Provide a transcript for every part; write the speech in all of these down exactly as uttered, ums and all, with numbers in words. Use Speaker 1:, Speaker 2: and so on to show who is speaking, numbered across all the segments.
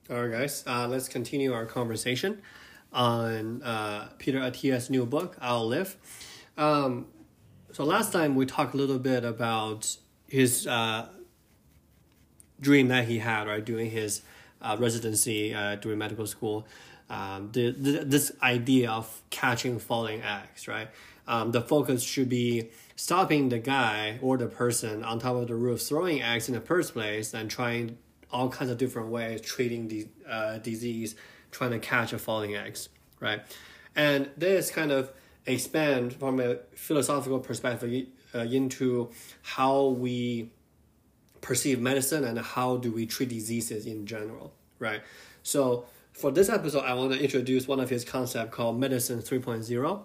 Speaker 1: All right, guys, uh, let's continue our conversation on uh, Peter Attia's new book, I'll Live. Um, so last time we talked a little bit about his uh, dream that he had, right, doing his uh, residency uh, during medical school. Um, the, the, this idea of catching falling eggs, right? Um, the focus should be stopping the guy or the person on top of the roof throwing eggs in the first place and trying all kinds of different ways, treating the uh, disease, trying to catch a falling eggs, right? And this kind of expand from a philosophical perspective uh, into how we perceive medicine and how do we treat diseases in general, right? So for this episode, I want to introduce one of his concepts called Medicine three point oh.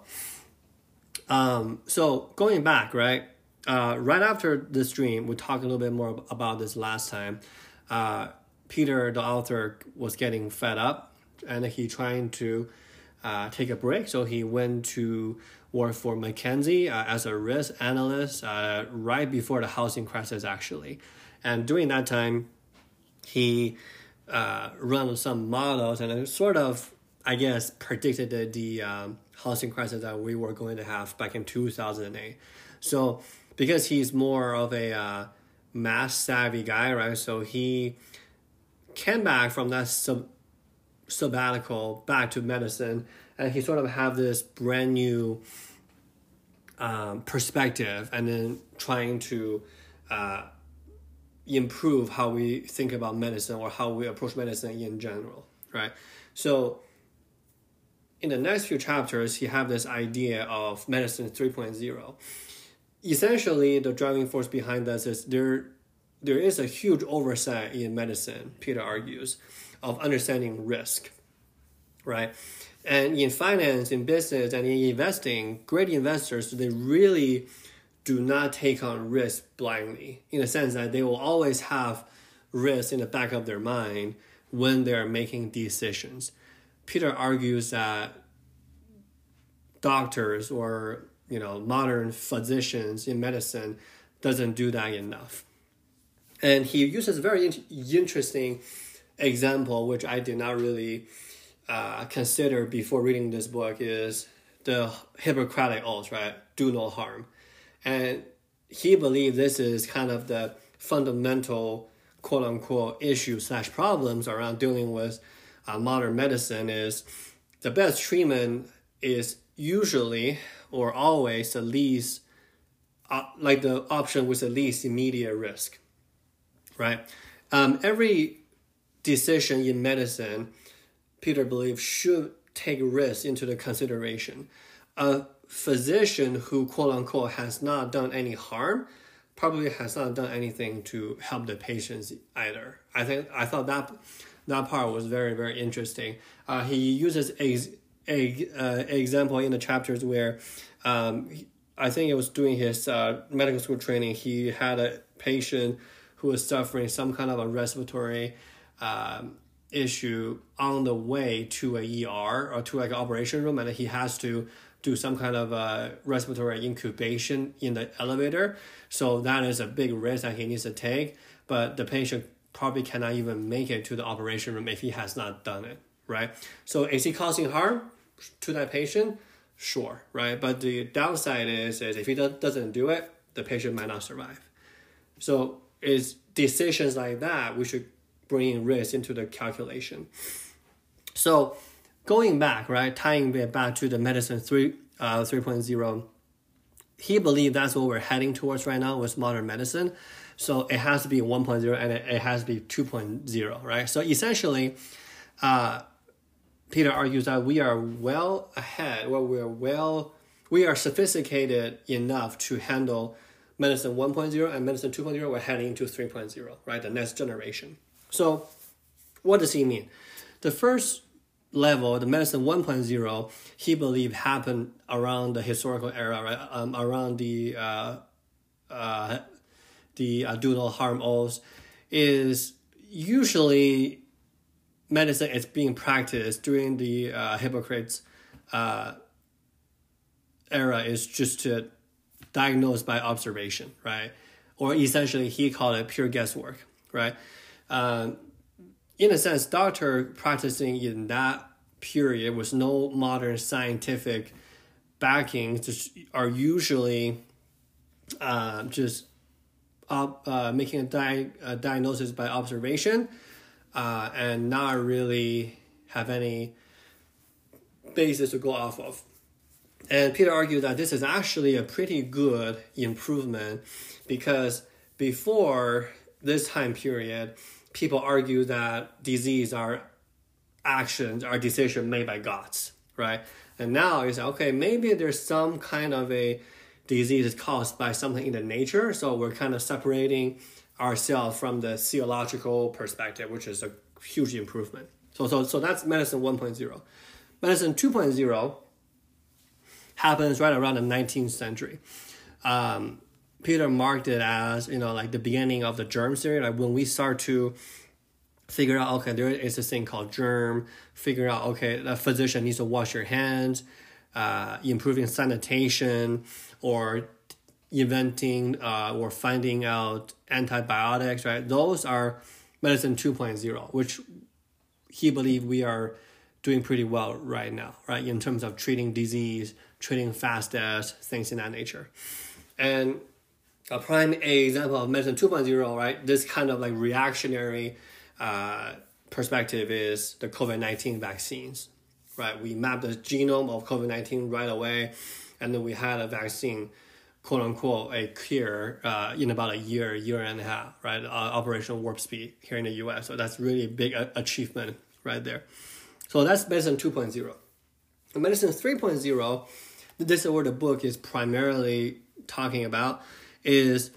Speaker 1: Um, so going back, right, uh, right after this dream, we talked a little bit more about this last time. Uh, Peter, the author, was getting fed up and he trying to uh, take a break. So he went to work for McKinsey uh, as a risk analyst uh, right before the housing crisis, actually. And during that time, he uh, ran some models and it sort of, I guess, predicted the, the um, housing crisis that we were going to have back in two thousand eight. So because he's more of a uh, math savvy guy, right? So he came back from that sub sabbatical back to medicine, and he sort of have this brand new um, perspective, and then trying to uh, improve how we think about medicine or how we approach medicine in general, right? So in the next few chapters, he have this idea of medicine three point oh. Essentially, the driving force behind this is there there is a huge oversight in medicine, Peter argues, of understanding risk, right? And in finance, in business, and in investing, great investors, they really do not take on risk blindly, in the sense that they will always have risk in the back of their mind when they're making decisions. Peter argues that doctors or you know, modern physicians in medicine doesn't do that enough. And he uses a very in- interesting example, which I did not really uh, consider before reading this book, is the Hippocratic oath, right? Do no harm. And he believes this is kind of the fundamental, quote unquote, issue slash problems around dealing with uh, modern medicine is the best treatment is usually or always the least, uh, like the option with the least immediate risk, right? Um, every decision in medicine, Peter believes, should take risk into the consideration. A physician who, quote unquote, has not done any harm probably has not done anything to help the patients either. I think I thought that that part was very, very interesting. Uh, he uses a A, uh, example in the chapters where um, I think it was doing his uh, medical school training. He had a patient who was suffering some kind of a respiratory um, issue on the way to a E R or to like an operation room, and he has to do some kind of uh, respiratory incubation in the elevator. So that is a big risk that he needs to take, but the patient probably cannot even make it to the operation room if he has not done it, right? So is he causing harm to that patient? Sure, right? But the downside is, is if he do- doesn't do it, the patient might not survive. So it's decisions like that we should bring in risk into the calculation. So going back, right, tying it back to the medicine three, uh, three point oh, he believed that's what we're heading towards right now with modern medicine. So it has to be one point oh and it, it has to be two point oh, right? So essentially, uh, Peter argues that we are well ahead, or we're well, we are sophisticated enough to handle medicine one point oh and medicine two point oh. We're heading into three point oh, right? The next generation. So what does he mean? The first level, the medicine one point oh, he believed happened around the historical era, right? Um, around the uh, uh, the uh, do no harm oaths, is usually medicine is being practiced during the uh, Hippocrates uh, era is just to diagnose by observation, right? Or essentially he called it pure guesswork, right? Um, in a sense, doctor practicing in that period with no modern scientific backing just are usually uh, just up, uh, making a, di- a diagnosis by observation uh, and not really have any basis to go off of. And Peter argued that this is actually a pretty good improvement because before this time period, people argue that disease are actions, are decisions made by gods, right? And now it's okay, maybe there's some kind of a disease caused by something in the nature, so we're kind of separating ourselves from the theological perspective, which is a huge improvement. So, so, so that's medicine one point oh. Medicine two point oh happens right around the nineteenth century. Um, Peter marked it as, you know, like the beginning of the germ theory, like when we start to figure out, okay, there is this thing called germ, figure out, okay, the physician needs to wash your hands, uh, improving sanitation, or inventing uh, or finding out antibiotics, right? Those are medicine two point oh, which he believed we are doing pretty well right now, right? In terms of treating disease, treating fast death, things in that nature. And a prime example of medicine two point oh, right? This kind of like reactionary uh, perspective is the COVID nineteen vaccines, right? We mapped the genome of COVID nineteen right away, and then we had a vaccine, quote unquote, a cure uh, in about a year, year and a half, right? Uh, Operation Warp Speed here in the U S. So that's really a big a- achievement right there. So that's medicine two point oh. Medicine three point oh, this is what the book is primarily talking about, is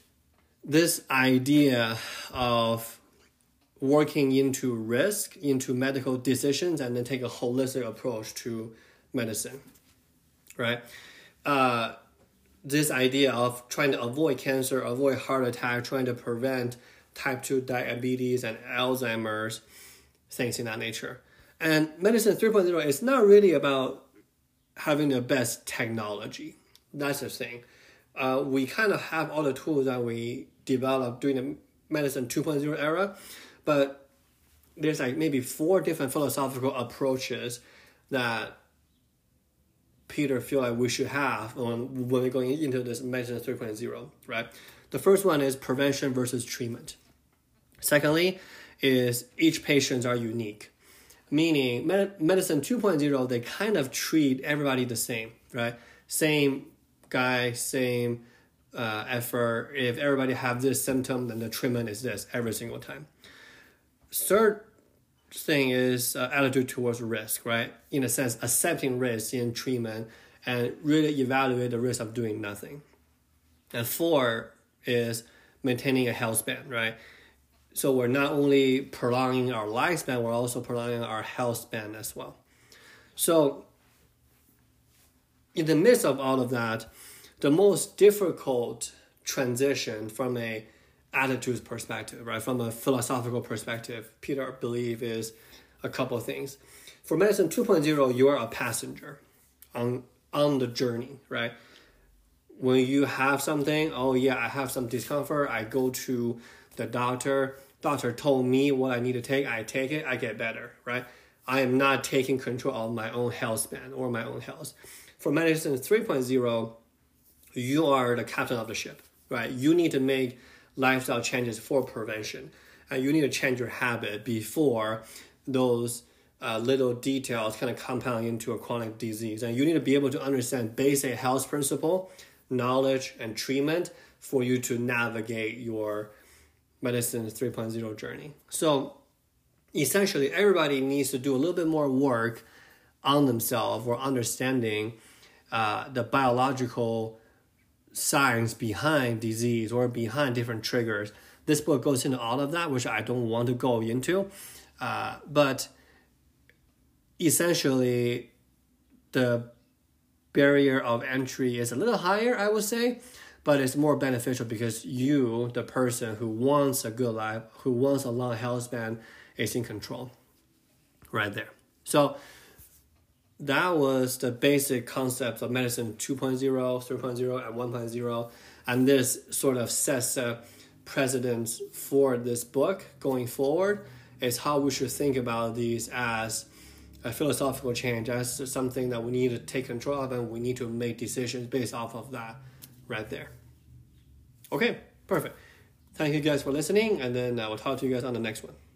Speaker 1: this idea of working into risk, into medical decisions, and then take a holistic approach to medicine, right? Uh, this idea of trying to avoid cancer, avoid heart attack, trying to prevent type two diabetes and Alzheimer's, things in that nature. And medicine three point oh is not really about having the best technology. That's the thing. Uh, we kind of have all the tools that we developed during the medicine two point oh era, but there's like maybe four different philosophical approaches that Peter feel like we should have when, when we're going into this medicine three point oh, right? The first one is prevention versus treatment. Secondly is each patients are unique. Meaning med- medicine two point oh, they kind of treat everybody the same, right? Same guy, same uh, effort. If everybody have this symptom, then the treatment is this every single time. Third thing is uh, attitude towards risk, right? In a sense, accepting risk in treatment and really evaluate the risk of doing nothing. And four is maintaining a health span, right? So we're not only prolonging our lifespan, we're also prolonging our health span as well. So in the midst of all of that, the most difficult transition from a attitudes perspective, right, from a philosophical perspective, Peter believes is a couple of things. For medicine two point oh, you are a passenger on on the journey, right? When you have something, oh yeah, I have some discomfort, I go to the doctor, doctor told me what I need to take, I take it, I get better, right? I am not taking control of my own health span or my own health. For medicine three point oh, you are the captain of the ship, right? You need to make lifestyle changes for prevention, and you need to change your habit before those uh, little details kind of compound into a chronic disease. And you need to be able to understand basic health principle, knowledge, and treatment for you to navigate your medicine three point oh journey. So essentially, everybody needs to do a little bit more work on themselves or understanding uh, the biological science behind disease or behind different triggers. This book goes into all of that, which I don't want to go into. Uh, but essentially, the barrier of entry is a little higher, I would say, but it's more beneficial because you, the person who wants a good life, who wants a long health span, is in control right there. So that was the basic concept of medicine two point oh, three point oh, and one point oh. And this sort of sets a precedence for this book going forward. is how we should think about these as a philosophical change, as something that we need to take control of, and we need to make decisions based off of that right there. Okay, perfect. Thank you guys for listening, and then I will talk to you guys on the next one.